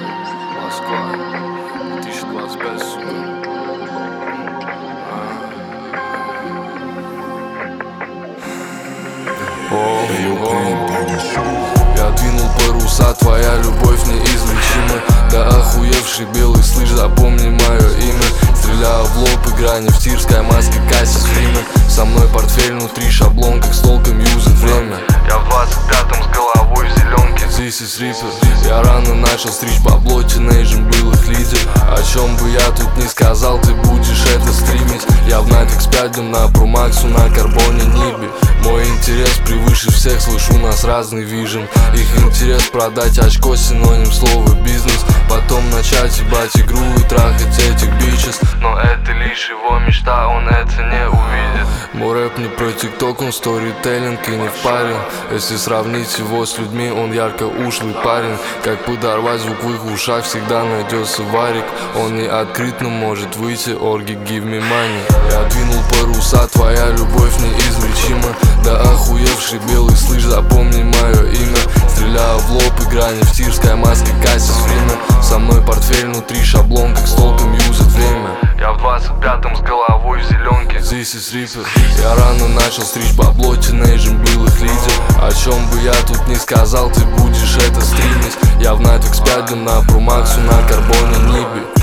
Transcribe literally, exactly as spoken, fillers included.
Москва, две тысячи двадцать пять, сука. Я двинул паруса, твоя любовь неизлечима. Да охуевший белый, слышь, запомни мое имя. Стреляю в лоб, игра нефтирская, маска, кассис, время. Со мной портфель внутри, шаблон, как с толком юзать время. Я в двадцать пятом с головой в зеленке. This is Reaper. Я рано начал стричь бабло, тинейджем был их лидер. О чем бы я тут не сказал, ты будешь это стримить. Я в Night икс пять, на Pro-Max, на карбоне нибе. Мой интерес превыше всех, слышу, у нас разный вижен. Их интерес продать очко, синоним слова бизнес. Потом начать ебать игру и трахать этих бичес. Но это лишь его мечта, он это не увидит. Мой рэп не про тикток, он сторителлинг и не в паре. Если сравнить его с людьми, он ярко ушлый парень. Как подорвать звук в их ушах, всегда найдется варик. Он не открыт, но может выйти, орги, give me money. Я двинул паруса, твоя любовь неизлечима. Да охуевший белый, слышь, запомни мое имя. Стреляю в лоб, игра нефтирская, маска, кассис, время. Со мной портфель внутри, шаблон, как с толком юзать время. Я в двадцать пятом с головой в зеленке. This is Reaper. Я рано начал стричь бабло, тинейджем был их лидер. О чем бы я тут не сказал, ты будешь это стримить. Я в Night икс пять, на Pro-Max, на карбоне нибе.